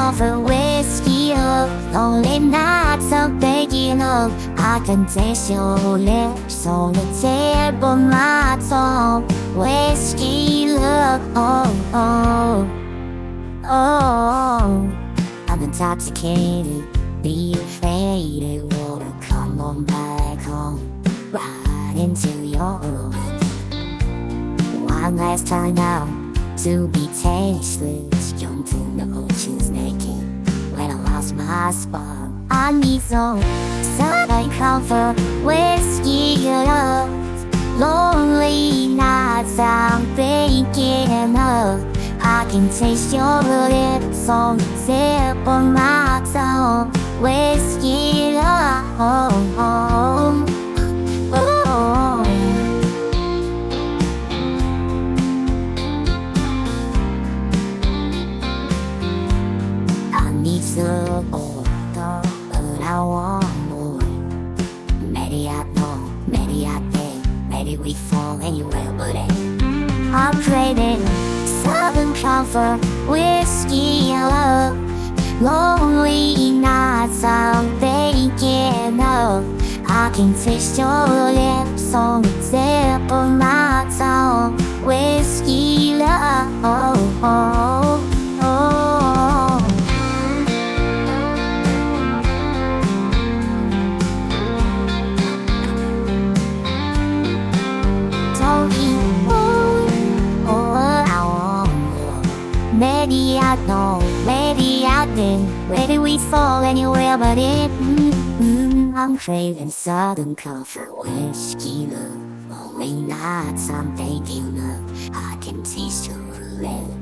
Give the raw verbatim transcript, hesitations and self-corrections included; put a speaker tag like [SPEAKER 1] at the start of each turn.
[SPEAKER 1] comfort whiskey up. Lonely nights I'm thinking of. I can taste your lips on the tip of my tongue. Whiskey love, oh, oh, oh. I'm intoxicated, be faded. Wanna come on back home, right into your room. One last time now, to be tasteless. Jump in the ocean's naked. When I lost my spot, I need some southern comfort, whiskey love. Lonely nights I'm thinking of. I can taste your lips on the tip of my tongue. Whiskey love, oh, oh, oh. I need some more, but I want more. Maybe I know, maybe I think, maybe we fall anywhere but ain't. I'm craving southern comfort, whiskey love. Lonely nights I'm thinking of. I can taste your lips on the tip of my tongue. Whiskey love, oh, oh, oh. Don't keep on, oh, I want more. Maybe I know, maybe I did. Maybe we fall anywhere but it. Mm, mm, I'm craving southern comfort, whiskey love. Lonely nights I'm thinking of. I can taste your lips